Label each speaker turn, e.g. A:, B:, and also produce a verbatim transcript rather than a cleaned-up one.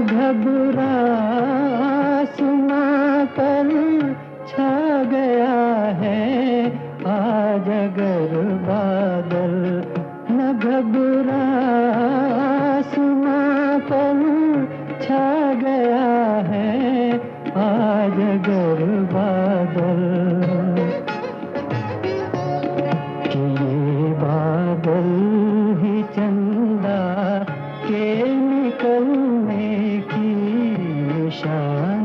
A: घबरा सुना कर छा गया है आज अगर बादल। न घबरा सुना कर छा गया है आज अगर बादल। कि ये बादल ही चंदा के निकलने की निशानी